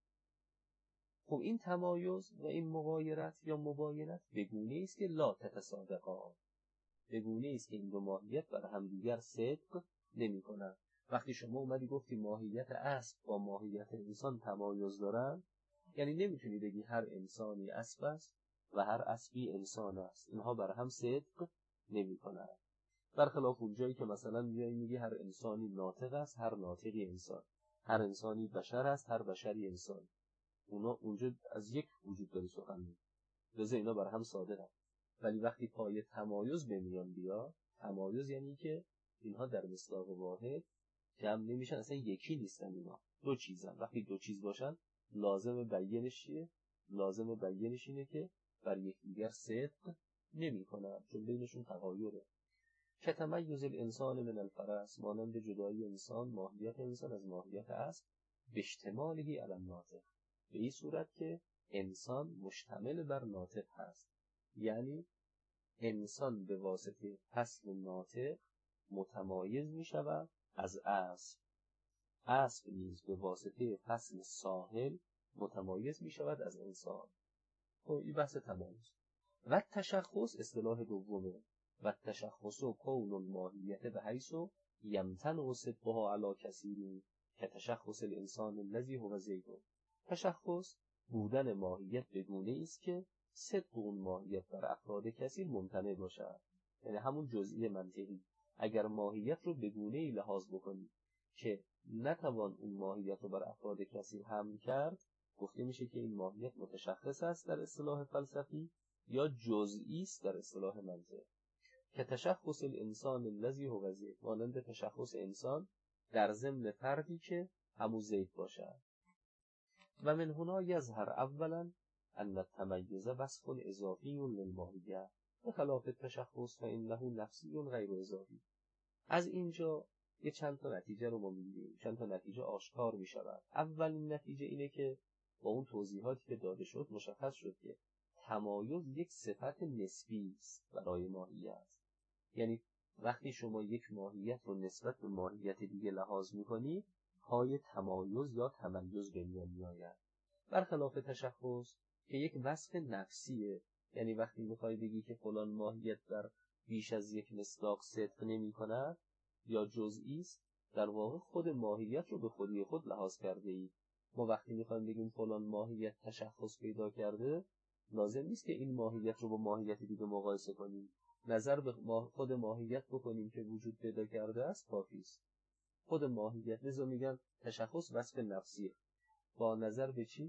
خب این تمایز و این مغایرت یا مباینت بگونه است که لا تتصادقان، بگونه است که این دو ماهیت برای همدیگر صدق نمی‌کنند. وقتی شما اومدی گفتی ماهیت اسب با ماهیت انسان تمایز دارن، یعنی نمیتونی بگی هر انسانی اسب است و هر اسبی انسان است. اینها برای هم صدق نمی‌کنند. برخلاف اونجایی که مثلا میگی هر انسانی ناطق است، هر ناطقی انسان، هر انسانی بشر است، هر بشری انسان. اونا اونجا از یک وجود داری سخن میگی، لذا اینا برای هم صادقن. ولی وقتی پای تمایز به میان بیاد، تمایز یعنی که اینها در مصداق واحد جمع نمیشن، اصلا یکی نیستن، اینا دو چیزن. وقتی دو چیز باشن لازم بیانش چیه؟ لازم بیانش اینه که بر یکدیگر صدق نمیکنن، چون بینشون تغایره. که تمیز الانسان من الفرس، مانند جدایی انسان، ماهیت انسان از ماهیت اسب، به اشتمالی علی الناطق، به این صورت که انسان مشتمل بر ناطق هست. یعنی انسان به واسطه فصل ناطق متمایز می شود از اسب، اسب نیز به واسطه فصل ساحل متمایز می شود از انسان. خب این بحث تمایز. و تشخص اصطلاح دومه. و تشخص و کون الماهیت به حیث یمتنع صدقها علی کثیر که تشخص الانسان الذی هو زید. تشخص بودن ماهیت بگونه است که صدق اون ماهیت بر افراد کثیر ممتنع باشد. یعنی همون جزئی منطقی، اگر ماهیت رو بگونه‌ای لحاظ بکنی که نتوان اون ماهیت رو بر افراد کثیر حمل کرد، گفته میشه که این ماهیت متشخص است در اصطلاح فلسفی یا جزئی است در اصطلاح منطق. که تشخص الانسان الذی هو زید، مانند تشخص انسان در ضمن فردی که همون زید باشد. و من هنا یظهر اولا ان التمیز وصف اضافی للماهیت بخلاف التشخص فانه نفسی غیر اضافی. از اینجا یه چند تا نتیجه رو ما می‌گیریم، چند تا نتیجه آشکار می‌شود. اولین نتیجه اینه که با اون توضیحاتی که داده شد مشخص شد که تمایز یک صفت نسبی است برای ماهیت. یعنی وقتی شما یک ماهیت رو نسبت به ماهیت دیگه لحاظ میکنی، های تمایز یا تمیز به میان میآید. برخلاف تشخص که یک وصف نفسیه، یعنی وقتی میخوای بگی که فلان ماهیت در بیش از یک مصداق صدق نمی کند یا جزئی است، در واقع خود ماهیت رو به خودی خود لحاظ کرده ای. ما وقتی میخوایم بگیم فلان ماهیت تشخص پیدا کرده، لازم نیست که این ماهیت رو با ماهیت دیگه مقایسه کنیم. نظر به خود ماهیت بکنیم که وجود پیدا کرده است کافی است. خود ماهیت، لذا میگن تشخص وصف نفسیه. با نظر به چی؟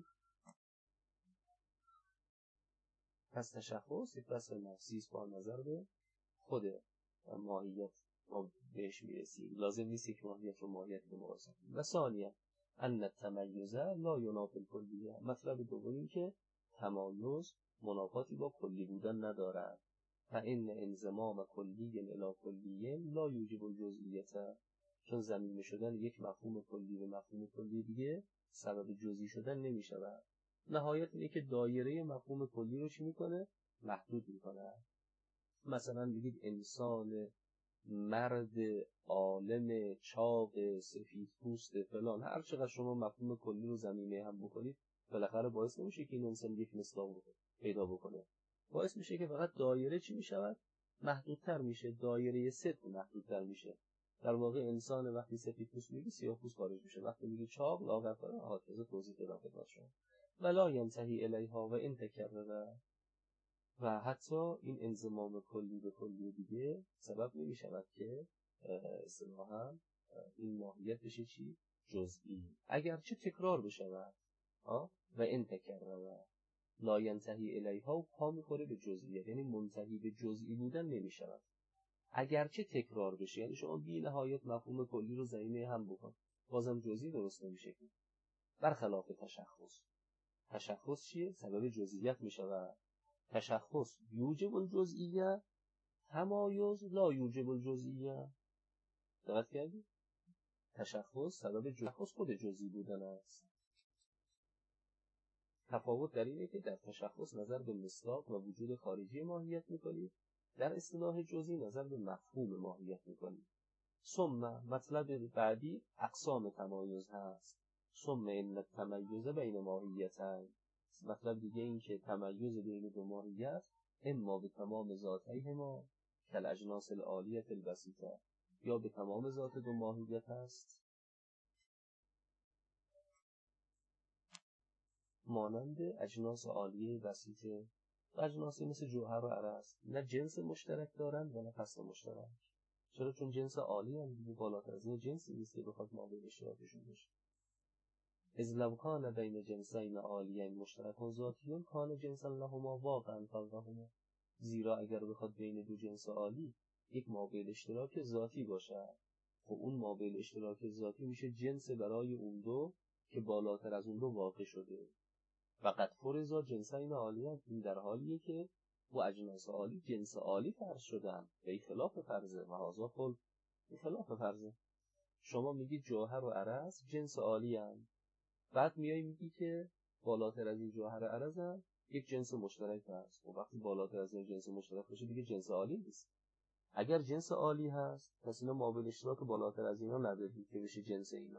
پس تشخص یک وصف نفسی است با نظر به خود ماهیت ما بهش میرسیم. لازم نیست یک ماهیت رو ماهیت رو مقایسه کنیم. و ثانیاً ان التمیز لا ینافی الکلیه. مطلب دوم این که تمایز منافاتی با کلی بودن ندارد. فان انضمام کلی الی کلیه لا یوجب الجزئیه. چون ضمیمه شدن یک مفهوم کلی به مفهوم کلی دیگه سبب جزئی شدن نمی شود. نهایت اینه که دایره مفهوم کلی رو چی میکنه؟ محدود میکنه. مثلا بگید انسان، مرد، عالم، چاق، سفید پوست، فلان، هر چقدر شما مفهوم کلی رو ضمیمه هم بکنید، بالاخره باعث نمیشه که این انسان یک مصداق پیدا بکنه. باعث میشه که فقط دایره چی میشود؟ محدودتر میشه. دایره صدق محدودتر میشه. در واقع انسان وقتی سفید پوست میگی سیاه پوست خارج میشه، وقتی میگی چاق لاغر کنه حافظه توضیح دادم خدمت شما. ولا ینتهی الیها و ان تکرر. و حتی این انضمام کلی به کلی دیگه سبب نمی شود که اصطلاحاً این ماهیت بشه چی؟ جزئی. اگرچه تکرار بشود و ان تکرر لا ینتهی الیها و پا میخوره به جزئیت، یعنی منتهی به جزئی بودن نمی شود. اگرچه تکرار بشه، یعنی شما بی نهایت مفهوم کلی رو ضمیمه هم بکن، بازم جزئی درست نمیشه. برخلاف تشخص. تشخص چیه؟ سبب جزئیت می شود. تشخص یوجب الجزئیه، تمایز لا یوجب الجزئیه. دقت کردی؟ تشخص سبب تشخص خود جزئی بودن است. تفاوت در اینه که در تشخص نظر به مصداق و وجود خارجی ماهیت میکنید، در اصطلاح جزئی نظر به مفهوم ماهیت میکنید. ثم مطلب بعدی اقسام تمایز هست. ثم ان التمایز بین ماهیتین. مطلب دیگه این که تمایز بین دو ماهیت اما به تمام ذاتیهما کالاجناس العالیة البسیطه، یا به تمام ذات دو ماهیت هست مانند اجناس عالیه بسیطه. اجناسی مثل جوهر و عرض نه جنس مشترک دارند و نه فصل مشترک. چرا؟ چون جنس عالی هم دیگه بالاتر از این جنسی نیست که بخواد مابین اشتراکشون بشه. اذ لو کان بین جنسین عالیین مشترک ذاتیون کان جنسا لهما واقعا فوقهما. زیرا اگر بخواد بین دو جنس عالی یک مابین اشتراک ذاتی باشه، خب اون مابین اشتراک ذاتی میشه جنس برای اون دو که بالاتر از اون دو واقع شده. فقط فرضا جنسین عالیین، این در حالیه که و اجناس عالی جنس عالی فرض شدن به خلاف فرضه و هازا کل به خلاف فرضه. شما میگی جوهر و عرض جنس عالی هم، بعد میای میگی که بالاتر از این جوهر و عرض هم یک جنس مشترک هست. و وقتی بالاتر از این جنس مشترک باشه دیگه جنس عالی نیست. اگر جنس عالی هست پس اینا مابین اشتراک بالاتر از اینا نداری که بشه جنس اینا.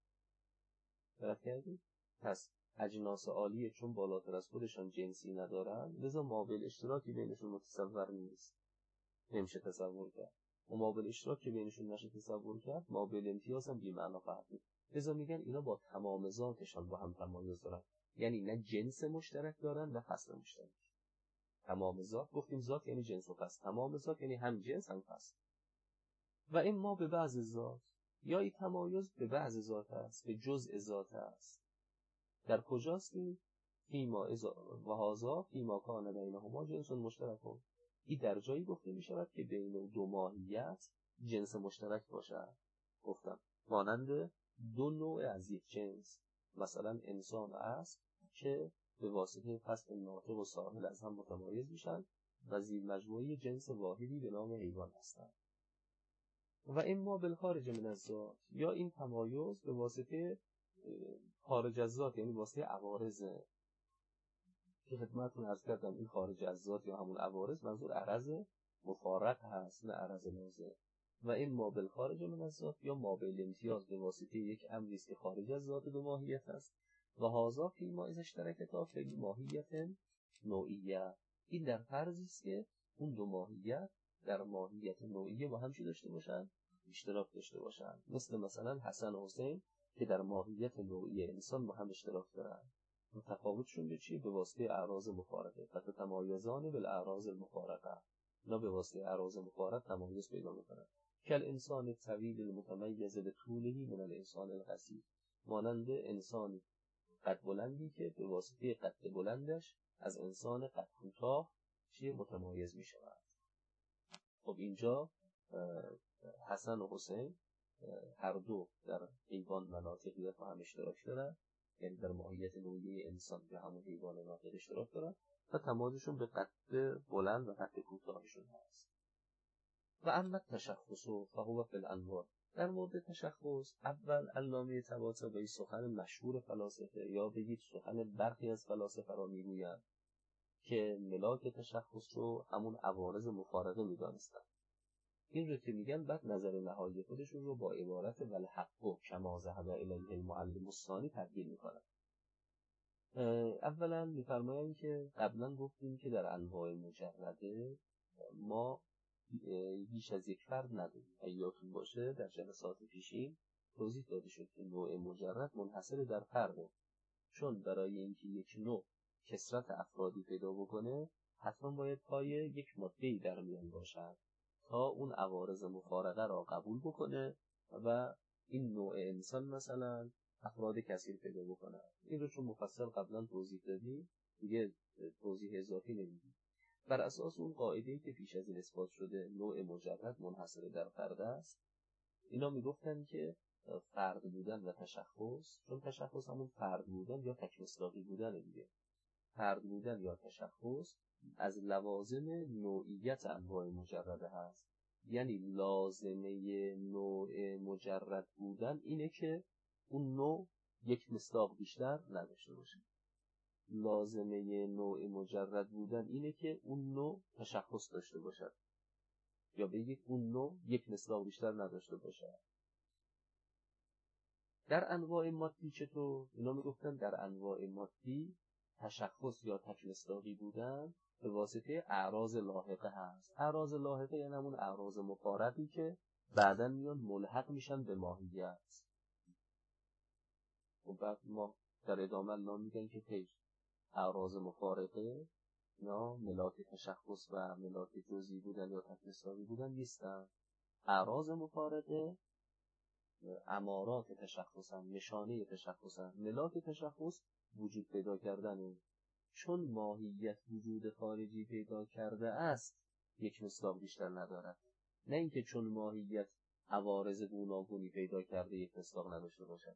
درک کردی؟ پس اجناس عالیه چون بالاتر از خودشان جنسی ندارن، لذا مابین اشتراکی بینشون متصور نیست، نمیشه تصور کرد. و مابین اشتراک که بینشون نشه تصور کرد، مابین امتیاز هم بی معنا خواهد بود. لذا میگن اینا با تمام ذاتشان با هم تمایز دارن، یعنی نه جنس مشترک دارن نه فصل مشترک. تمام ذات، گفتیم ذات یعنی جنس و فصل، تمام ذات یعنی هم جنس هم فصل. و این ما به بعض ذات، یا این تمایز به بعض ذات است، به جزء ذات است. در کجاست این؟ فیما و هازا فیما کان بینهما جنس مشترک. این در جایی گفته می شود که بین دو ماهیت جنس مشترک باشد. گفتم مانند دو نوع از یک جنس، مثلا انسان و اسب که به واسطه فصل ناطق و ساحل از هم متمایز میشن و زیر مجموعه جنس واحدی به نام حیوان هستند. و اما بالخارج من الذات، یا این تمایز به واسطه خارج از ذات، یعنی واسطه عوارض که خدمتتون عرض کردم. این خارج از ذات یا همون عوارض منظور عرضه مفارق هست نه عرض لازم. و این ما بالخارج من الذات یا ما بالامتیاز به واسطه یک امری است که خارج از ذات دو ماهیت است. و هذا فی ما اذا اشترکتا فی ماهیت نوعیه. این در فرضی است که اون دو ماهیت در ماهیت نوعیه با هم چی داشته باشن؟ اشتراک داشته باشن. مثلا حسن و حسین که در ماهیت نوعی انسان با هم اشتراک دارن. تفاوتشون به چی؟ به واسطه اعراض مفارقه. فتتمایزان بالاعراض المفارقه. اینا به واسطه اعراض مفارق تمایز پیدا میکنن. کل انسان طویل المتمیز به طوله من الانسان القصیر. مانند انسان قد بلندی که به واسطه قد بلندش از انسان قد کوتاه چی متمایز میشود. خب اینجا حسن و حسین هر دو در حیوان مناطقیت با هم اشتراک دارن، یعنی در ماهیت نوعی انسان یا همون حیوان ناطق اشتراک دارن و تمایزشون به قد بلند و قد کوتاهشون هست. و اما تشخص فهو فی الانواع. در مورد تشخص اول علامه طباطبایی سخن مشهور فلاسفه یا بگید سخن برخی از فلاسفه را میگویند که ملاک تشخص رو همون عوارض مفارقه میدانستند. این رو که میگن بعد نظر نهایی خودشون رو با عبارت والحق و کما ذهب الیه المعلم الثانی تبدیل میکنن. اولا میفرمایند که قبلا گفتیم که در انواع مجرده ما بیش از یک فرد نداریم. یادتون باشه در جلسات پیشین توضیح داده شد که نوع مجرد منحصر در فرده، چون برای اینکه یک نوع کثرت افرادی پیدا بکنه حتما باید پای یک ماده‌ای در میان باشد تا اون عوارض مفارقه را قبول بکنه و این نوع انسان مثلا افراد کثیر پیدا بکنه. این رو چون مفصل قبلا توضیح دادیم دیگه توضیح اضافی نمیدیم. بر اساس اون قاعده‌ای که پیش از این اثبات شده نوع مجرد منحصر در فرد است، اینا میگفتن که فرد بودن و تشخص، چون تشخص همون فرد بودن یا تک مصداقی بودن دیگه، فرد بودن یا تشخص از لوازم نوعیت انواع مجرده هست. یعنی لازمه نوع مجرد بودن اینه که اون نوع یک مصداق بیشتر نداشته باشه. لازمه نوع مجرد بودن اینه که اون نوع تشخص داشته باشد، یا بگید اون نوع یک مصداق بیشتر نداشته باشد. در انواع مادی چطور؟ اینا میگفتن در انواع مادی تشخص یا تک مصداقی بودن به واسطه اعراض لاحقه هست. اعراض لاحقه یعنی همون اعراض مفارقی که بعداً میان ملحق میشن به ماهیت. و بعد ما در ادامه الان میگن که پیش اعراض مفارقه یا ملاک تشخص و ملاک جزئی بودن یا تک مصداقی بودن نیستن. اعراض مفارقه امارات تشخصن، نشانه تشخصن. ملاک تشخص وجود پیدا کردنه، چون ماهیت وجود خارجی پیدا کرده است یک مصداق بیشتر ندارد، نه اینکه چون ماهیت عوارض گوناگونی پیدا کرده یک مصداق نداشته باشد.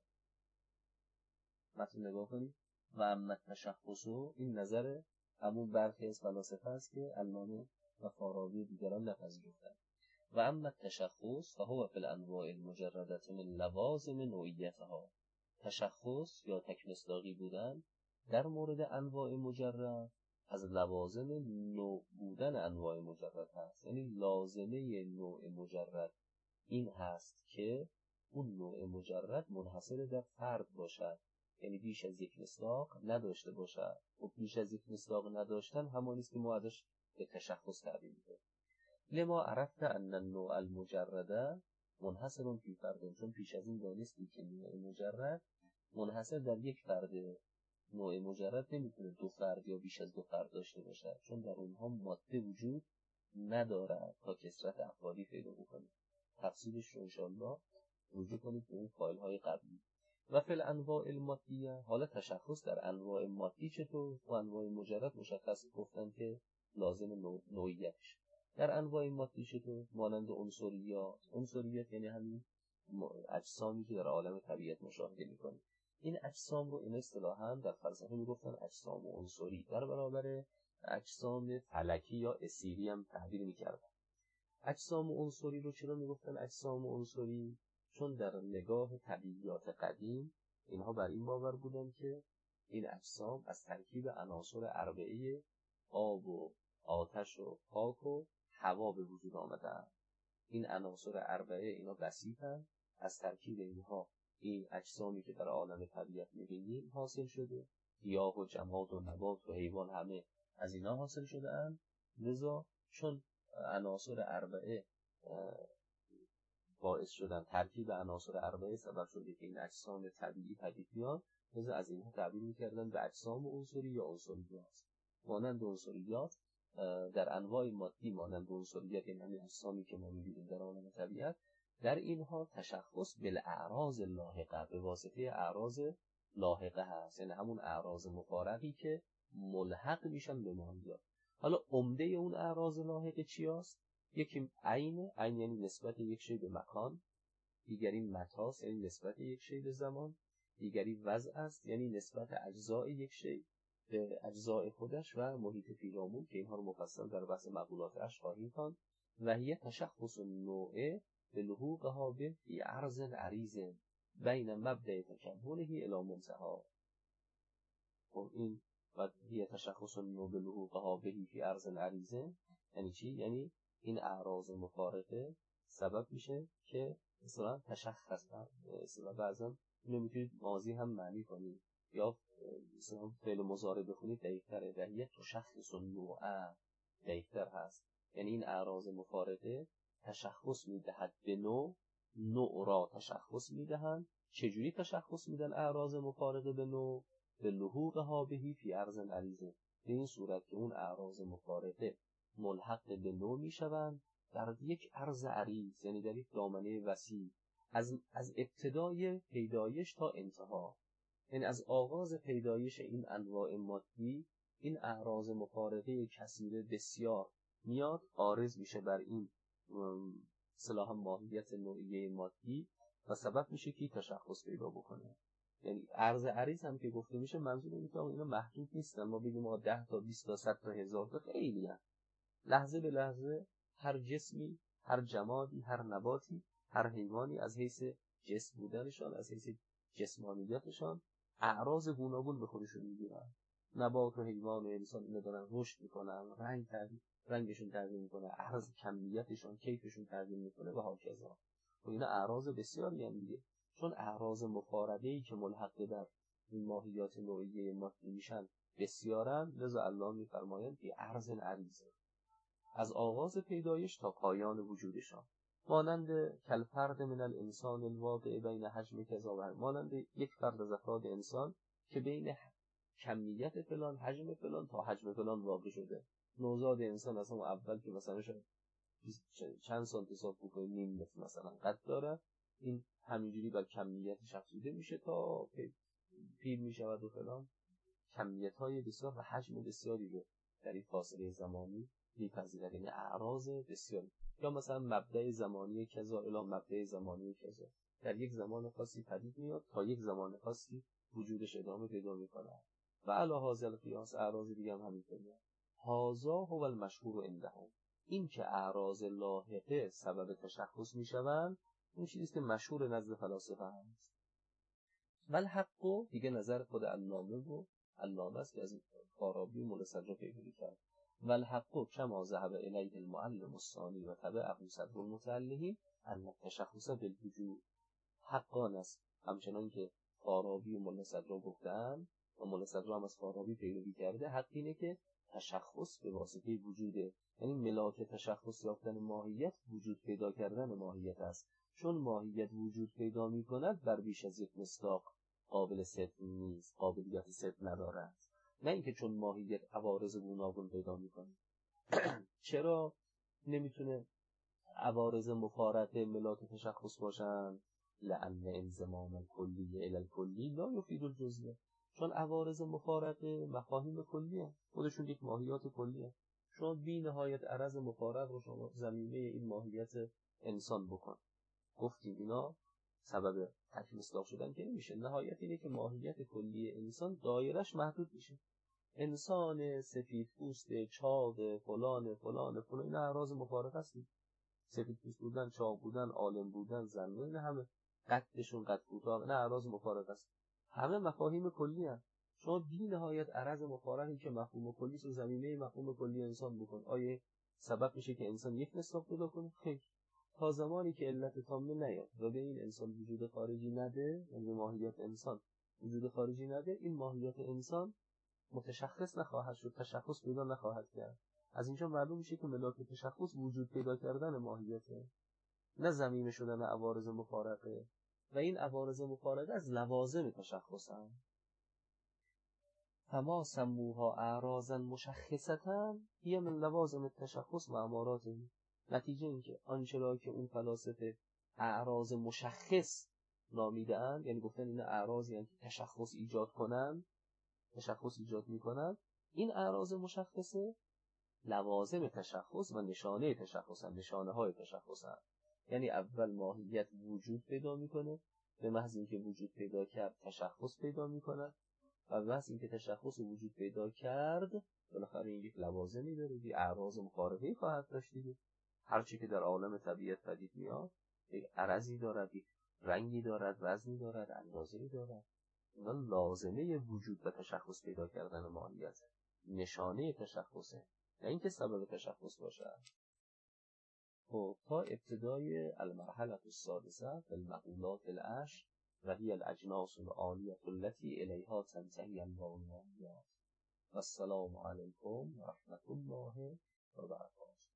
متن نگاه کنید. و اما تشخص، این نظر همون برخی از فلاسفه است که علامه و فارابی دیگران نپذیرفتند. و اما تشخص فهو فی الانواع المجردة من لوازم نوعیتها. تشخص یا تک مصداقی بودن در مورد انواع مجرد از لوازم نوع بودن انواع مجرد هست. یعنی لازمه نوع مجرد این هست که اون نوع مجرد منحصر در فرد باشد، یعنی بیش از یک مصداق نداشته باشد. و بیش از یک مصداق نداشتن همانی است که ما ازش به تشخص تعبیر می‌کنیم. لما عرفت ان النوع المجرد منحصر فی فرد، چون پیش از این دانستی که نوع مجرد منحصر در یک فرد. نوع مجرد نمیتونه دو فرد یا بیش از دو فرد داشته باشد، چون در اونها ماده وجود ندارد تا کثرت افرادی پیدا بکنه. تفصیلش رو انشاءالله رجوع کنید به اون فایل های قبلی. و فی الانواع المادیه، حالا تشخص در انواع مادی چطور؟ و انواع مجرد مشخص گفتن که لازم نوعیتش. در انواع مادی چطور؟ مانند عنصریات. عنصریات یعنی همین اجسامی که در عالم طبیعت مشاهده می‌کنیم. این اجسام رو این اصطلاحاً در فلسفه میگفتن اجسام عنصری، در برابر اجسام فلکی یا اسیری هم تعبیر می‌کردن. اجسام عنصری رو چرا میگفتن اجسام عنصری؟ چون در نگاه طبیعیات قدیم اینها بر این باور بودن که این اجسام از ترکیب عناصر اربعه آب و آتش و خاک و هوا به وجود آمدن. این عناصر اربعه اینا بسیطن، از ترکیب اینها این اجسامی که در عالم طبیعت می‌بینیم حاصل شده، گیاه و جماد و نبات و حیوان همه از اینا حاصل شده‌اند. لذا چون عناصر اربعه باعث شدن، ترکیب عناصر اربعه سبب شده که این اجسام طبیعی پدید بیان، لذا از اینها تعبیر می‌کردن به اجسام عنصری یا عنصریات. مانند عنصریات در انواع مادی، مانند عنصریات یعنی همین اجسامی که ما می‌بینیم در عالم طبیعت، در اینها تشخص بالاعراض لاحقه، به واسطه اعراض لاحقه هست، یعنی همون اعراض مفارقی که ملحق میشن به ماهیات. حالا عمده اون اعراض لاحقه چی هست؟ یکی عین یعنی نسبت یک شی به مکان، دیگری متاست یعنی نسبت یک شی به زمان، دیگری وضع است یعنی نسبت اجزای یک شی به اجزای خودش و محیط پیرامون، که اینها رو مفصل در بحث مقولات اش خواهیم خواند. و هی تشخص النوع به لحوقها به فی عرض عریض بین مبدأ تکمله الی منتهی. این و هی تشخص النوع به لحوقها به فی عرض عریض یعنی چی؟ یعنی این اعراض مفارقه سبب میشه که مثلا تشخص، مثلا بعضا اینو میتونید ماضی هم معنی کنید یا مثلا فعل مضارع بخونید دقیق‌تره. و هی تشخص النوع دقیق‌تر هست، یعنی این اعراض مفارقه تشخص میدهد به نوع را تشخص میدهند. چجوری تشخص میدن اعراض مفارقه به نوع؟ به لحوقها بهی فی عرض عریضه، به این صورت که اون اعراض مفارقه ملحق به نوع میشوند در یک عرض عریض، یعنی در یک دامنه وسیع، از ابتدای پیدایش تا انتها، یعنی از آغاز پیدایش این انواع مادی این اعراض مفارقه کثیره بسیار میاد عارض میشه بر این اصطلاحاً ماهیت نوعیه مادی و سبب میشه که تشخص پیدا بکنه. یعنی عرض عریض هم که گفته میشه منظور اینه که اینا محدود نیستن، ما بگیم ما 10 تا 20 تا 100 تا 1000 تا خیلی هست. لحظه به لحظه هر جسمی، هر جمادی، هر نباتی، هر حیوانی از حیث جسم بودنشان، از حیث جسمانیتشان اعراض گوناگون به خودشون میگیرن. نبات و حیوان و انسان اینا دارن رشد میکنن، رنگشون تغییر میکنه، عرض کمیتشون، کیفشون تغییر میکنه و هاکذا. و اینا اعراض بسیاری هم دیگه، چون اعراض مفارقه‌ای که ملحق در این ماهیات نوعیه مادی میشن بسیارن، لذا الله میفرمایند که عرض عریضه از آغاز پیدایش تا پایان وجودشان، مانند کالفرد من الانسان الواقع بین حجم کذا و مانند یک فرد از افراد انسان که بین کمیت فلان، حجم فلان تا حجم فلان واقع شده. نوزاد انسان از اون اول که مثلا چند سانتی سانتی فوت نیم متر مثلا قد داره، این همینجوری بر کمیتش افزوده میشه تا پیر میشود و فلان، کمیت های بسیار و حجم بسیاری رو در این فاصله زمانی میپذیرد، یعنی اعراض بسیاری. یا مثلا مبدأ زمانی کذا الی مبدأ زمانی کذا، در یک زمان خاصی پدید میاد تا یک زمان خاصی وجودش ادامه پیدا میکنه. و علی هذا القیاس اعراض دیگه هم همینطوریه. هذا هو المشهور عندهم، این که اعراض لاحقه سبب تشخص میشوند این چیزی که مشهور نزد فلاسفه هست. والحق دیگه نظر خود علامه است که از فارابی و مولا صدرا پیگیری کرد. والحق کما ذهب الیه المعلم الثانی و تبعه صدر المتعلمین ان التشخص بالوجود. حقان است همچنان که فارابی و مولا صدرا گفتن و مولا صدرا هم از فارابی پیروی کرده، حق اینه که تشخص به واسطه وجوده، یعنی ملاک تشخص یافتن ماهیت وجود پیدا کردن ماهیت است. چون ماهیت وجود پیدا می کند بر بیش از یک مصداق قابل صدق نیست، قابلیت صدق ندارد. نه اینکه چون ماهیت عوارض گوناگون پیدا می کند. چرا نمیتونه عوارض مفارقه ملاک تشخص باشن؟ لأن انضمام الکلی الی الکلی لا یفید الجزئیه، چون عوارض مفارقه مفاهیم کلیه، خودشون یک ماهیات کلیه. شما بی نهایت عرض مفارق رو شما ضمیمه این ماهیت انسان بکن، گفتیم اینا سبب تک مصداق شدن که نمیشه. نهایت اینه که ماهیت کلی انسان دایرش محدود میشه. انسان سفید پوست، چاق، فلان این اعراض مفارقه هستید. سفید پوست بودن، چاق بودن، عالم بودن، زن، این همه قدشون قد کوتاه، نه اعراض مفارقه است. همه مفاهیم کلی هست. شما بی نهایت عرض مفارقی که مفهوم کلی رو ضمیمه مفهوم کلی انسان بکن. آیه سبب میشه که انسان یک مصداق پیدا کنه؟ خیر. تا زمانی که علت تامه نیاد و به این انسان وجود خارجی نده، یعنی ماهیت انسان وجود خارجی نده، این ماهیت انسان متشخص نخواهد شد، تشخص پیدا نخواهد کرد. از اینجا معلوم میشه که ملاک تشخص وجود پیدا کردن ماهیته، نه ضمیم شدن عوارض مفارقه، و این عوارض مفارقه از لوازم تشخص هم. فما سموها اعراضا مشخصتا هی من لوازم التشخص و اماراته. نتیجه این که آنچه را که اون فلاسفه اعراض مشخص نامیده‌اند، یعنی گفتن این اعراضی هستند که تشخص ایجاد کنند، تشخص ایجاد میکنند، این اعراض مشخصه لوازم تشخص و نشانه تشخص هم، نشانه های تشخص هم. یعنی اول ماهیت وجود پیدا میکنه، به محض اینکه وجود پیدا کرد تشخص پیدا میکنه، و بس اینکه تشخص وجود پیدا کرد بالاخره این یک لوازمی داره، یک اعراض مخالفه خواهد داشت دیگه. هر چی که در عالم طبیعت پدید میاد یک عرضی دارد، یک رنگی دارد، وزنی دارد، اندازه‌ای دارد. اینا لازمه وجود و تشخص پیدا کردن ماهیت، نشانه تشخصه، نه اینکه سبب تشخص باشه. خب تا ابتدای المرحله السادسه فی المقولات العشر و هی الاجناس العالیه التي الیها تنتهی الباقیات. و السلام علیکم و رحمت الله و برکاته.